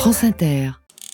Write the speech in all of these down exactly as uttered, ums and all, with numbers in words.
France Inter.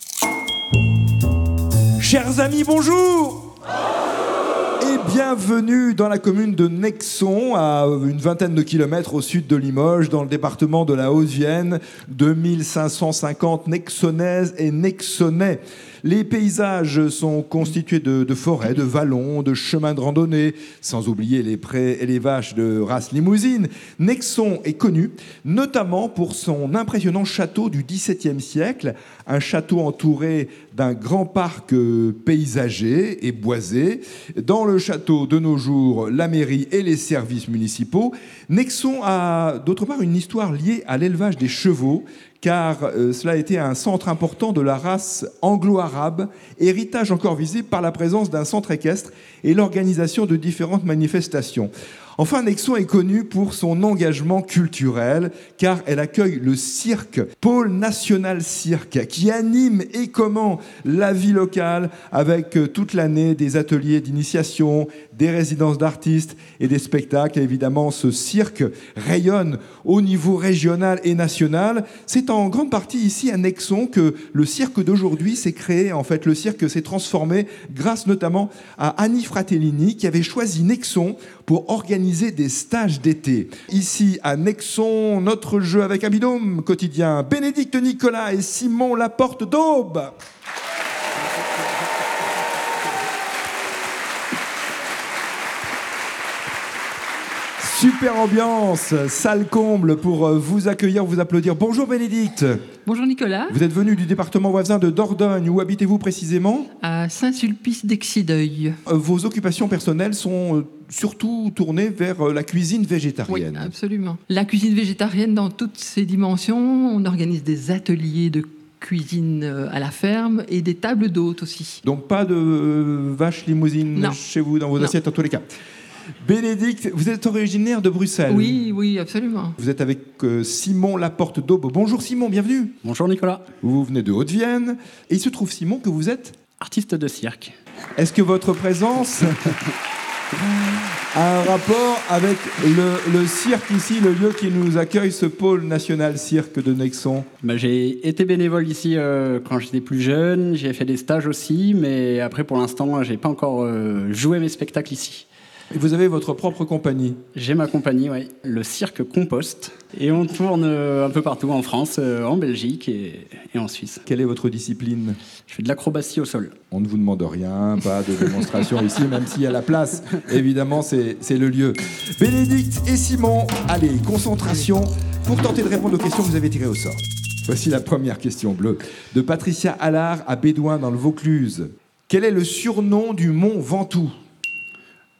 Chers amis, bonjour! Et bienvenue dans la commune de Nexon, à une vingtaine de kilomètres au sud de Limoges, dans le département de la Haute-Vienne. deux mille cinq cent cinquante Nexonnaises et Nexonnais. Les paysages sont constitués de, de forêts, de vallons, de chemins de randonnée, sans oublier les prés et les vaches de race limousine. Nexon est connu notamment pour son impressionnant château du dix-septième siècle, un château entouré d'un grand parc paysager et boisé. Dans le château, de nos jours, la mairie et les services municipaux. Nexon a d'autre part une histoire liée à l'élevage des chevaux, car euh, cela a été un centre important de la race anglo-arabe, héritage encore visible par la présence d'un centre équestre et l'organisation de différentes manifestations. Enfin, Nexon est connue pour son engagement culturel, car elle accueille le cirque, Pôle National Cirque, qui anime et commente la vie locale avec toute l'année des ateliers d'initiation, des résidences d'artistes et des spectacles. Et évidemment, ce cirque rayonne au niveau régional et national. C'est en grande partie ici à Nexon que le cirque d'aujourd'hui s'est créé. En fait, le cirque s'est transformé grâce notamment à Annie Fratellini, qui avait choisi Nexon pour organiser des stages d'été. Ici à Nexon, notre jeu avec un binôme quotidien, Bénédicte Nicolas et Simon Laporte d'Aube. Super ambiance, salle comble pour vous accueillir, vous applaudir. Bonjour Bénédicte. Bonjour Nicolas. Vous êtes venu du département voisin de Dordogne. Où habitez-vous précisément ? À Saint-Sulpice-d'Excideuil. Vos occupations personnelles sont surtout tournées vers la cuisine végétarienne. Oui, absolument. La cuisine végétarienne dans toutes ses dimensions. On organise des ateliers de cuisine à la ferme et des tables d'hôtes aussi. Donc pas de vaches limousines non. chez vous dans vos non. assiettes en tous les cas. Bénédicte, vous êtes originaire de Bruxelles. Oui, oui, absolument. Vous êtes avec euh, Simon Laporte d'Aube. Bonjour Simon, bienvenue. Bonjour Nicolas. Vous venez de Haute-Vienne. Et il se trouve, Simon, que vous êtes artiste de cirque. Est-ce que votre présence a un rapport avec le, le cirque ici, le lieu qui nous accueille, ce pôle national cirque de Nexon ? Bah, j'ai été bénévole ici euh, quand j'étais plus jeune. J'ai fait des stages aussi, mais après pour l'instant, j'ai pas encore euh, joué mes spectacles ici. Et vous avez votre propre compagnie ? J'ai ma compagnie, oui, le Cirque Compost. Et on tourne un peu partout en France, en Belgique et, et en Suisse. Quelle est votre discipline ? Je fais de l'acrobatie au sol. On ne vous demande rien, pas de démonstration ici, même s'il y a la place. Évidemment, c'est, c'est le lieu. Bénédicte et Simon, allez, concentration pour tenter de répondre aux questions que vous avez tirées au sort. Voici la première question bleue. De Patricia Allard à Bédouin dans le Vaucluse. Quel est le surnom du mont Ventoux ? Montpellier ?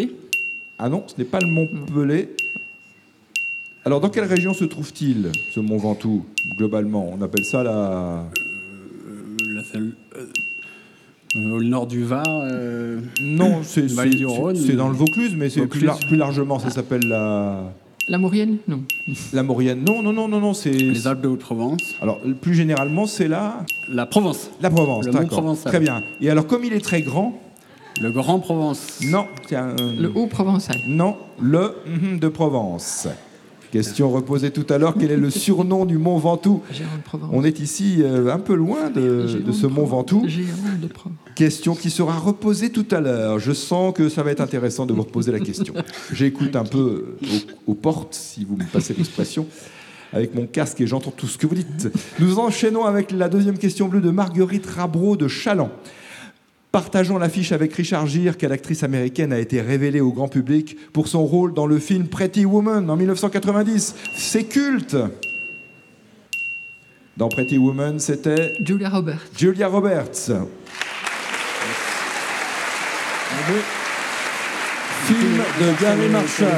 Ah non, ce n'est pas le Mont Pelé. Alors, dans quelle région se trouve-t-il, ce Mont Ventoux, globalement ? On appelle ça la... Euh, la euh, euh, au nord du Var euh... Non, c'est, c'est, du Rhône, c'est dans le Vaucluse, mais c'est Vaucluse. Plus, lar- plus largement, ça s'appelle la... La Maurienne ? Non. La Maurienne ? Non, non, non, non, non, c'est... Les Alpes de Haute-Provence. Alors, plus généralement, c'est la... La Provence. La Provence, le d'accord. Mont Provençal. Très bien. Et alors, comme il est très grand... Le Grand Provence. Non, c'est un... Le Haut-Provençal. Non, le mm, de Provence. Question reposée tout à l'heure, quel est le surnom du Mont Ventoux ? Géant de Provence. On est ici euh, un peu loin de, de ce Mont Ventoux. Géant de Provence. Question qui sera reposée tout à l'heure. Je sens que ça va être intéressant de vous reposer la question. J'écoute un peu aux, aux portes, si vous me passez l'expression, avec mon casque et j'entends tout ce que vous dites. Nous enchaînons avec la deuxième question bleue de Marguerite Rabreau de Chaland. Partageons l'affiche avec Richard Gere, quelle actrice américaine a été révélée au grand public pour son rôle dans le film Pretty Woman en dix-neuf cent quatre-vingt-dix. C'est culte. Dans Pretty Woman, c'était Julia Roberts. Julia Roberts. Film de Gary Marshall.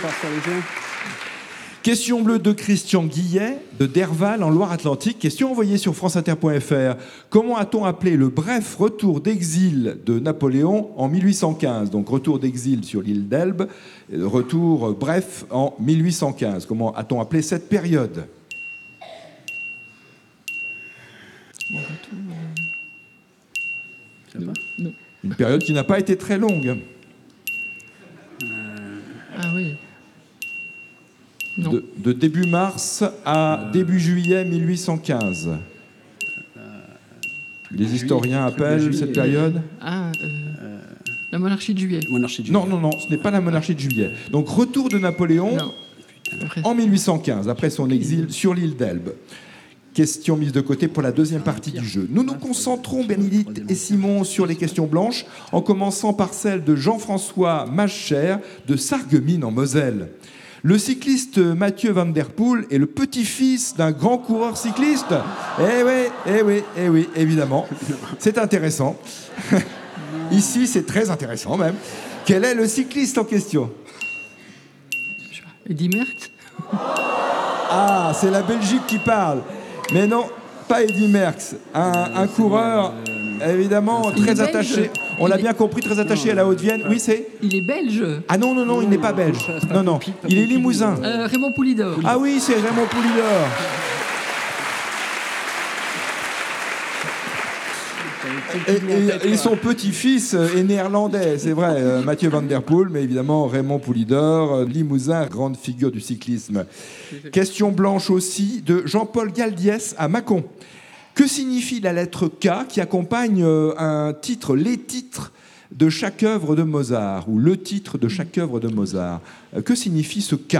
Question bleue de Christian Guillet, de Derval, en Loire-Atlantique. Question envoyée sur franceinter point f r. Comment a-t-on appelé le bref retour d'exil de Napoléon en mille huit cent quinze ? Donc retour d'exil sur l'île d'Elbe, retour bref en mille huit cent quinze. Comment a-t-on appelé cette période ? Non. Non. Une période qui n'a pas été très longue. Ah oui. Non. De, De début mars à euh... début juillet mille huit cent quinze. Les historiens appellent cette période ah, euh, euh, la monarchie de juillet. monarchie de juillet. Non, non, non, ce n'est pas la monarchie de juillet. Donc, retour de Napoléon non. en mille huit cent quinze, après son exil sur l'île d'Elbe. Question mise de côté pour la deuxième partie du jeu. Nous nous concentrons, Bénédicte et Simon, sur les questions blanches, en commençant par celle de Jean-François Macheer de Sarreguemines en Moselle. Le cycliste Mathieu Van Der Poel est le petit-fils d'un grand coureur cycliste. Eh oui, eh oui, eh oui, évidemment. C'est intéressant. Ici, c'est très intéressant même. Quel est le cycliste en question? Eddy Merckx. Ah, c'est la Belgique qui parle. Mais non, pas Eddy Merckx. Un, un coureur, évidemment, très attaché. On l'a bien compris, très attaché à la Haute-Vienne. Oui, c'est Il est belge. Ah non, non, non, il n'est pas belge. Non, non, il est limousin. Euh, Raymond Poulidor. Ah oui, c'est Raymond Poulidor. Et, et, et son petit-fils est néerlandais, c'est vrai, euh, Mathieu Van Der Poel, mais évidemment Raymond Poulidor, euh, limousin, grande figure du cyclisme. Question blanche aussi de Jean-Paul Galdiès à Mâcon. Que signifie la lettre K qui accompagne euh, un titre, les titres de chaque œuvre de Mozart, ou le titre de chaque œuvre de Mozart? euh, Que signifie ce K?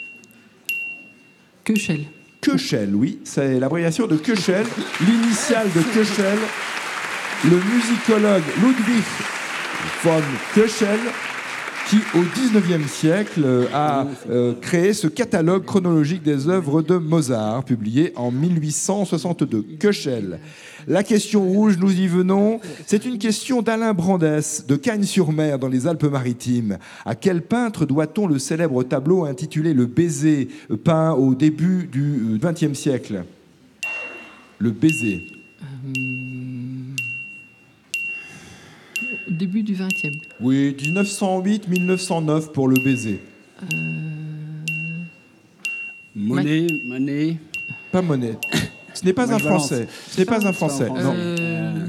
Köchel. Köchel, oui, c'est l'abréviation de Köchel, l'initiale de Köchel. Le musicologue Ludwig von Köchel, qui au dix-neuvième siècle a euh, créé ce catalogue chronologique des œuvres de Mozart, publié en mille huit cent soixante-deux. Köchel. La question rouge, nous y venons. C'est une question d'Alain Brandès, de Cagnes-sur-Mer, dans les Alpes-Maritimes. À quel peintre doit-on le célèbre tableau intitulé Le Baiser, peint au début du vingtième siècle? Le Baiser. Euh... Au début du vingtième. Oui, dix-neuf cent huit à mille neuf cent neuf pour Le Baiser. Euh... Monet, Manet. Pas Monet. Ce n'est pas un Français. Ce n'est pas un Français. Non. Euh...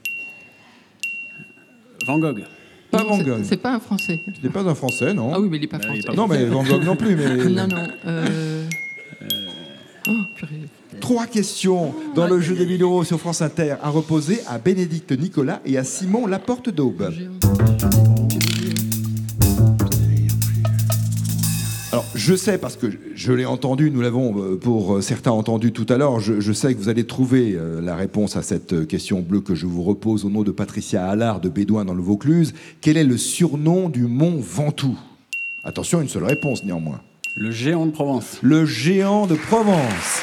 Van Gogh. Pas non, Van Gogh. C'est pas un Français. Ce n'est pas un Français, non. Ah oui, mais il n'est pas bah, français. Il est pas non, mais Van Gogh non plus. Mais... non, non. Euh... Oh, purée. Trois questions dans le jeu des mille euros sur France Inter à reposer à Bénédicte Nicolas et à Simon Laporte d'Aube. Alors, je sais, parce que je l'ai entendu, nous l'avons pour certains entendu tout à l'heure, je, je sais que vous allez trouver la réponse à cette question bleue que je vous repose au nom de Patricia Allard de Bédouin dans le Vaucluse. Quel est le surnom du mont Ventoux? Attention, une seule réponse néanmoins. Le géant de Provence. Le géant de Provence.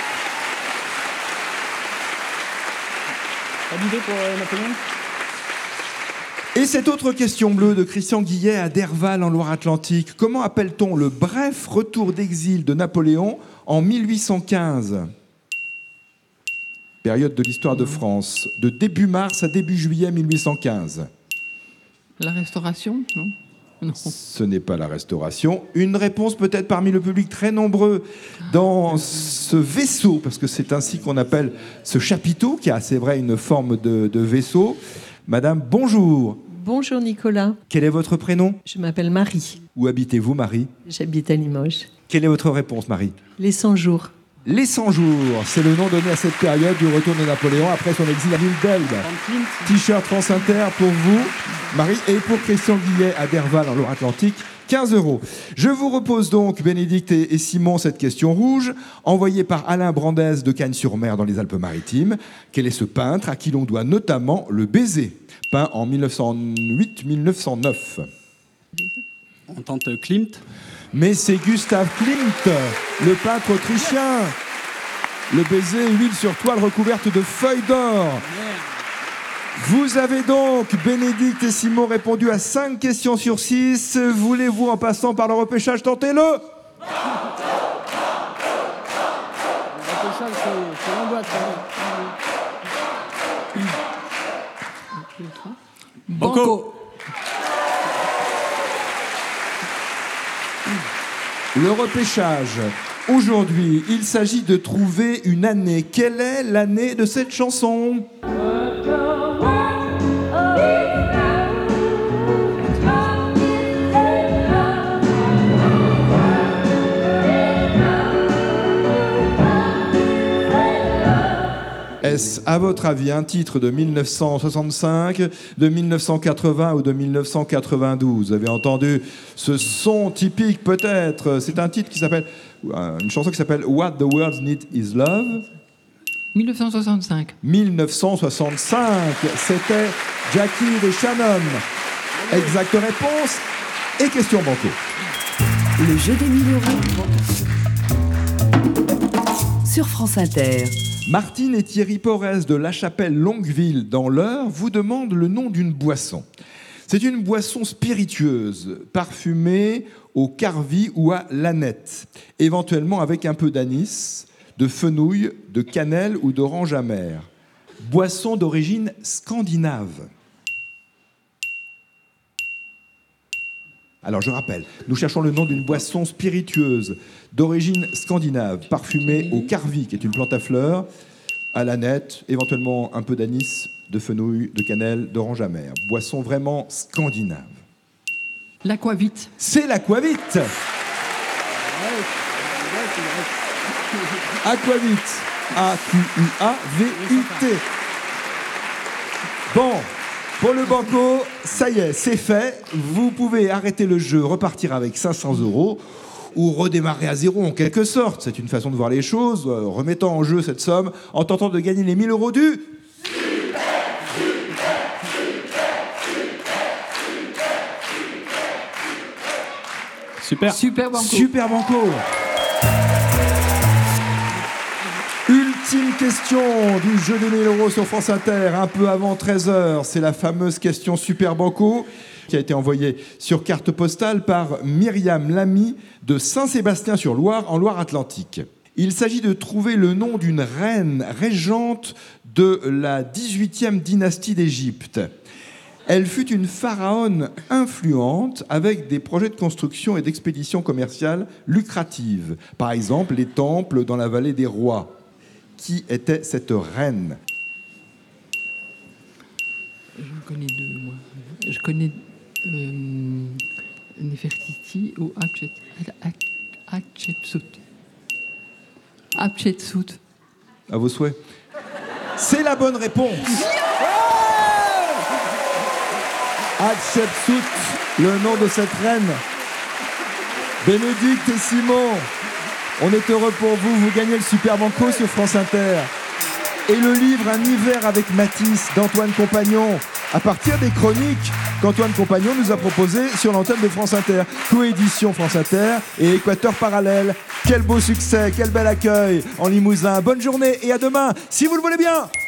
Pas d'idée pour euh, Napoléon? Et cette autre question bleue de Christian Guillet à Derval en Loire-Atlantique. Comment appelle-t-on le bref retour d'exil de Napoléon en mille huit cent quinze? Période de l'histoire de France, de début mars à début juillet mille huit cent quinze. La Restauration, non? Non. Ce n'est pas la Restauration. Une réponse peut-être parmi le public très nombreux dans ce vaisseau, parce que c'est ainsi qu'on appelle ce chapiteau, qui a, c'est vrai, une forme de, de vaisseau. Madame, bonjour. Bonjour Nicolas. Quel est votre prénom? Je m'appelle Marie. Où habitez-vous, Marie? J'habite à Limoges. Quelle est votre réponse, Marie? Les cent jours. Les cent jours, c'est le nom donné à cette période du retour de Napoléon après son exil à l'île d'Elbe. T-shirt France Inter pour vous, Marie, et pour Christian Guillet à Derval en Loire-Atlantique, quinze euros. Je vous repose donc, Bénédicte et Simon, cette question rouge, envoyée par Alain Brandès de Cagnes-sur-Mer dans les Alpes-Maritimes. Quel est ce peintre à qui l'on doit notamment Le Baiser, peint en mille neuf cent huit à mille neuf cent neuf? On tente Klimt. Mais c'est Gustave Klimt, le peintre autrichien. Le Baiser, huile sur toile recouverte de feuilles d'or. Vous avez donc, Bénédicte et Simon, répondu à cinq questions sur six. Voulez-vous, en passant par le repêchage, tenter le... Le repêchage, c'est l'angoisse. Banco. Le repêchage. Aujourd'hui, il s'agit de trouver une année. Quelle est l'année de cette chanson ? Est-ce, à votre avis, un titre de mille neuf cent soixante-cinq, de mille neuf cent quatre-vingts ou de mille neuf cent quatre-vingt-douze? Vous avez entendu ce son typique, peut-être. C'est un titre qui s'appelle, une chanson qui s'appelle What the World Needs Is Love. mille neuf cent soixante-cinq. mille neuf cent soixante-cinq. C'était Jackie et Shannon. Exacte réponse. Et question banco. Le jeu des mille euros sur France Inter. Martine et Thierry Porès de La Chapelle-Longueville dans l'Eure vous demandent le nom d'une boisson. C'est une boisson spiritueuse, parfumée au carvi ou à l'aneth, éventuellement avec un peu d'anis, de fenouil, de cannelle ou d'orange amère. Boisson d'origine scandinave. Alors je rappelle, nous cherchons le nom d'une boisson spiritueuse d'origine scandinave, parfumée au carvi, qui est une plante à fleurs, à l'aneth, éventuellement un peu d'anis, de fenouil, de cannelle, d'orange amère. Boisson vraiment scandinave. L'aquavit. C'est l'aquavit. Aquavit. A Q U A V I T. Bon. Pour le banco, ça y est, c'est fait. Vous pouvez arrêter le jeu, repartir avec cinq cents euros ou redémarrer à zéro en quelque sorte. C'est une façon de voir les choses, euh, remettant en jeu cette somme en tentant de gagner les mille euros du... Super. Super banco. Super banco. Ultime question du jeu des mille euros sur France Inter, un peu avant treize heures. C'est la fameuse question Super Banco qui a été envoyée sur carte postale par Myriam Lamy de Saint-Sébastien-sur-Loire en Loire-Atlantique. Il s'agit de trouver le nom d'une reine régente de la dix-huitième dynastie d'Égypte. Elle fut une pharaone influente avec des projets de construction et d'expédition commerciale lucratives. Par exemple, les temples dans la vallée des rois. Qui était cette reine? Je connais deux, moi. Je connais euh, Nefertiti ou Hatshepsut. Hatshepsut. À vos souhaits. C'est la bonne réponse. Hatshepsut, le nom de cette reine. Bénédicte et Simon, on est heureux pour vous. Vous gagnez le Super Banco sur France Inter. Et le livre Un hiver avec Matisse d'Antoine Compagnon, à partir des chroniques qu'Antoine Compagnon nous a proposées sur l'antenne de France Inter. Coédition France Inter et Équateur Parallèle. Quel beau succès, quel bel accueil en Limousin. Bonne journée et à demain, si vous le voulez bien.